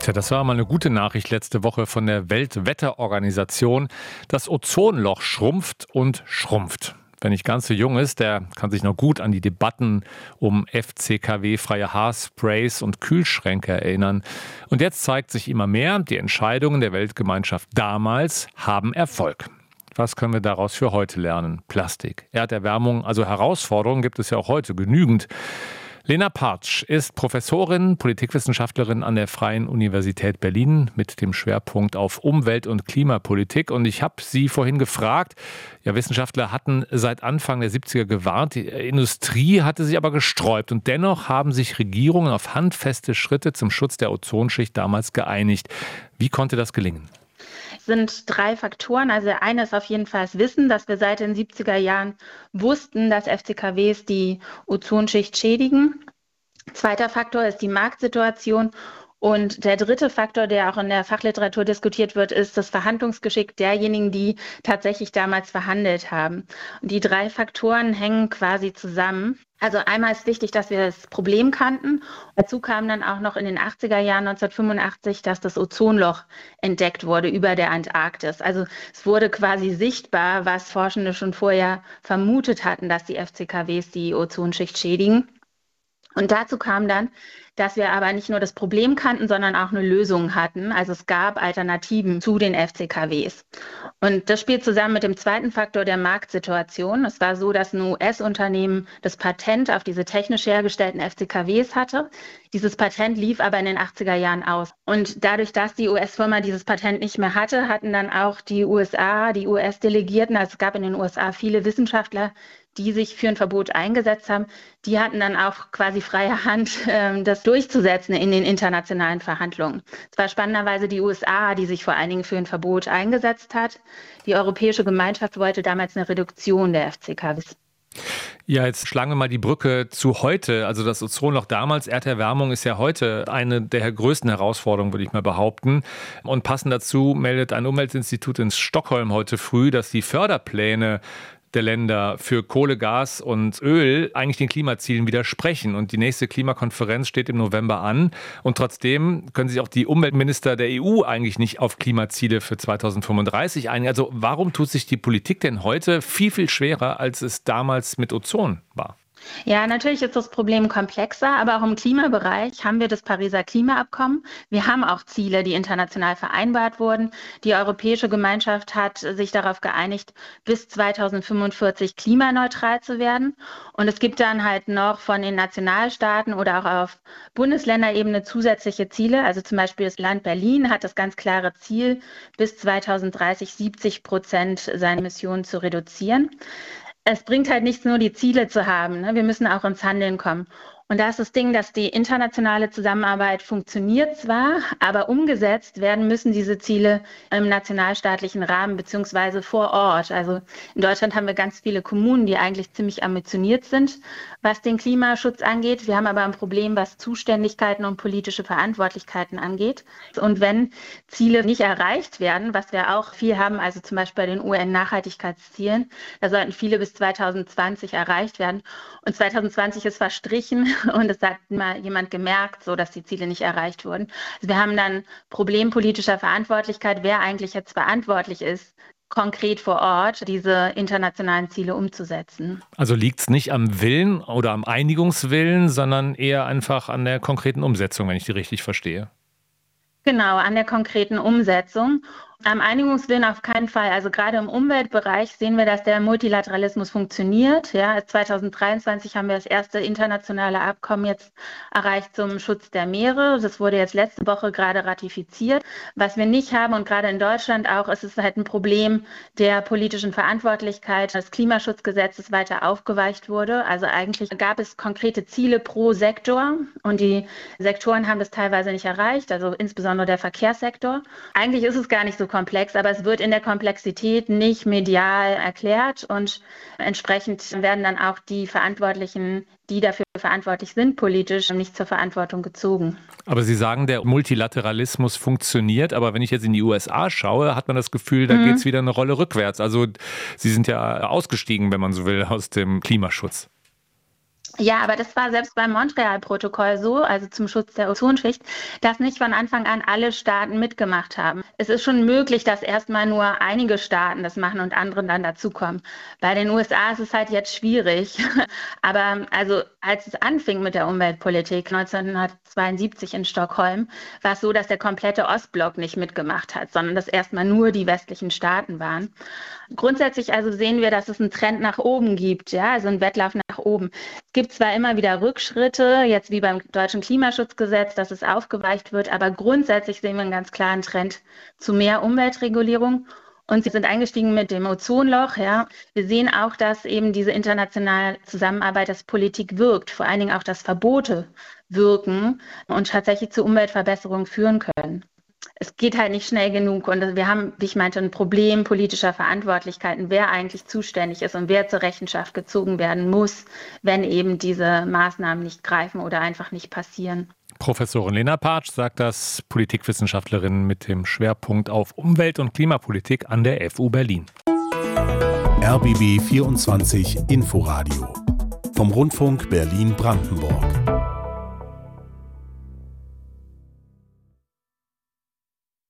Tja, das war mal eine gute Nachricht letzte Woche von der Weltwetterorganisation. Das Ozonloch schrumpft und schrumpft. Wer nicht ganz so jung ist, der kann sich noch gut an die Debatten um FCKW-freie Haarsprays und Kühlschränke erinnern. Und jetzt zeigt sich immer mehr, die Entscheidungen der Weltgemeinschaft damals haben Erfolg. Was können wir daraus für heute lernen? Plastik, Erderwärmung, also Herausforderungen gibt es ja auch heute genügend. Lena Partsch ist Professorin, Politikwissenschaftlerin an der Freien Universität Berlin mit dem Schwerpunkt auf Umwelt- und Klimapolitik. Und ich habe sie vorhin gefragt, ja, Wissenschaftler hatten seit Anfang der 70er gewarnt, die Industrie hatte sich aber gesträubt. Und dennoch haben sich Regierungen auf handfeste Schritte zum Schutz der Ozonschicht damals geeinigt. Wie konnte das gelingen? Es sind 3 Faktoren. Also der eine ist auf jeden Fall das Wissen, dass wir seit den 70er Jahren wussten, dass FCKWs die Ozonschicht schädigen. Zweiter Faktor ist die Marktsituation. Und der dritte Faktor, der auch in der Fachliteratur diskutiert wird, ist das Verhandlungsgeschick derjenigen, die tatsächlich damals verhandelt haben. Und die 3 Faktoren hängen quasi zusammen. Also einmal ist wichtig, dass wir das Problem kannten. Dazu kam dann auch noch in den 80er Jahren 1985, dass das Ozonloch entdeckt wurde über der Antarktis. Also es wurde quasi sichtbar, was Forschende schon vorher vermutet hatten, dass die FCKWs die Ozonschicht schädigen. Und dazu kam dann, dass wir aber nicht nur das Problem kannten, sondern auch eine Lösung hatten. Also es gab Alternativen zu den FCKWs. Und das spielt zusammen mit dem zweiten Faktor der Marktsituation. Es war so, dass ein US-Unternehmen das Patent auf diese technisch hergestellten FCKWs hatte. Dieses Patent lief aber in den 80er Jahren aus. Und dadurch, dass die US-Firma dieses Patent nicht mehr hatte, hatten dann auch die USA, die US-Delegierten, also es gab in den USA viele Wissenschaftler, die sich für ein Verbot eingesetzt haben, die hatten dann auch quasi freie Hand, das durchzusetzen in den internationalen Verhandlungen. Es war spannenderweise die USA, die sich vor allen Dingen für ein Verbot eingesetzt hat. Die Europäische Gemeinschaft wollte damals eine Reduktion der FCKWs. Ja, jetzt schlagen wir mal die Brücke zu heute. Also das Ozonloch damals, Erderwärmung ist ja heute eine der größten Herausforderungen, würde ich mal behaupten. Und passend dazu meldet ein Umweltinstitut in Stockholm heute früh, dass die Förderpläne der Länder für Kohle, Gas und Öl eigentlich den Klimazielen widersprechen. Und die nächste Klimakonferenz steht im November an. Und trotzdem können sich auch die Umweltminister der EU eigentlich nicht auf Klimaziele für 2035 einigen. Also warum tut sich die Politik denn heute viel, viel schwerer, als es damals mit Ozon war? Ja, natürlich ist das Problem komplexer, aber auch im Klimabereich haben wir das Pariser Klimaabkommen. Wir haben auch Ziele, die international vereinbart wurden. Die Europäische Gemeinschaft hat sich darauf geeinigt, bis 2045 klimaneutral zu werden. Und es gibt dann halt noch von den Nationalstaaten oder auch auf Bundesländerebene zusätzliche Ziele. Also zum Beispiel das Land Berlin hat das ganz klare Ziel, bis 2030 70% seine Emissionen zu reduzieren. Es bringt halt nichts, nur die Ziele zu haben, ne? Wir müssen auch ins Handeln kommen. Und da ist das Ding, dass die internationale Zusammenarbeit funktioniert zwar, aber umgesetzt werden müssen diese Ziele im nationalstaatlichen Rahmen beziehungsweise vor Ort. Also in Deutschland haben wir ganz viele Kommunen, die eigentlich ziemlich ambitioniert sind, was den Klimaschutz angeht. Wir haben aber ein Problem, was Zuständigkeiten und politische Verantwortlichkeiten angeht. Und wenn Ziele nicht erreicht werden, was wir auch viel haben, also zum Beispiel bei den UN-Nachhaltigkeitszielen, da sollten viele bis 2020 erreicht werden. Und 2020 ist verstrichen. Und es hat mal jemand gemerkt, so dass die Ziele nicht erreicht wurden. Also wir haben dann Problem politischer Verantwortlichkeit, wer eigentlich jetzt verantwortlich ist, konkret vor Ort diese internationalen Ziele umzusetzen. Also liegt es nicht am Willen oder am Einigungswillen, sondern eher einfach an der konkreten Umsetzung, wenn ich die richtig verstehe? Genau, an der konkreten Umsetzung. Am Einigungswillen auf keinen Fall. Also gerade im Umweltbereich sehen wir, dass der Multilateralismus funktioniert. Ja, 2023 haben wir das erste internationale Abkommen jetzt erreicht zum Schutz der Meere. Das wurde jetzt letzte Woche gerade ratifiziert. Was wir nicht haben und gerade in Deutschland auch, ist es halt ein Problem der politischen Verantwortlichkeit. Das Klimaschutzgesetz weiter aufgeweicht wurde. Also eigentlich gab es konkrete Ziele pro Sektor und die Sektoren haben das teilweise nicht erreicht, also insbesondere der Verkehrssektor. Eigentlich ist es gar nicht so komplex, aber es wird in der Komplexität nicht medial erklärt und entsprechend werden dann auch die Verantwortlichen, die dafür verantwortlich sind, politisch nicht zur Verantwortung gezogen. Aber Sie sagen, der Multilateralismus funktioniert, aber wenn ich jetzt in die USA schaue, hat man das Gefühl, da geht es wieder eine Rolle rückwärts. Also Sie sind ja ausgestiegen, wenn man so will, aus dem Klimaschutz. Ja, aber das war selbst beim Montreal-Protokoll so, also zum Schutz der Ozonschicht, dass nicht von Anfang an alle Staaten mitgemacht haben. Es ist schon möglich, dass erstmal nur einige Staaten das machen und andere dann dazukommen. Bei den USA ist es halt jetzt schwierig. Aber also als es anfing mit der Umweltpolitik 1972 in Stockholm, war es so, dass der komplette Ostblock nicht mitgemacht hat, sondern dass erstmal nur die westlichen Staaten waren. Grundsätzlich also sehen wir, dass es einen Trend nach oben gibt, ja, also einen Wettlauf nach oben. Es gibt zwar immer wieder Rückschritte, jetzt wie beim deutschen Klimaschutzgesetz, dass es aufgeweicht wird, aber grundsätzlich sehen wir einen ganz klaren Trend zu mehr Umweltregulierung. Und sie sind eingestiegen mit dem Ozonloch. Ja. Wir sehen auch, dass eben diese internationale Zusammenarbeit, dass Politik wirkt, vor allen Dingen auch, dass Verbote wirken und tatsächlich zu Umweltverbesserungen führen können. Es geht halt nicht schnell genug und wir haben, wie ich meinte, ein Problem politischer Verantwortlichkeiten, wer eigentlich zuständig ist und wer zur Rechenschaft gezogen werden muss, wenn eben diese Maßnahmen nicht greifen oder einfach nicht passieren. Professorin Lena Partsch sagt das, Politikwissenschaftlerin mit dem Schwerpunkt auf Umwelt- und Klimapolitik an der FU Berlin. RBB 24 Inforadio vom Rundfunk Berlin-Brandenburg.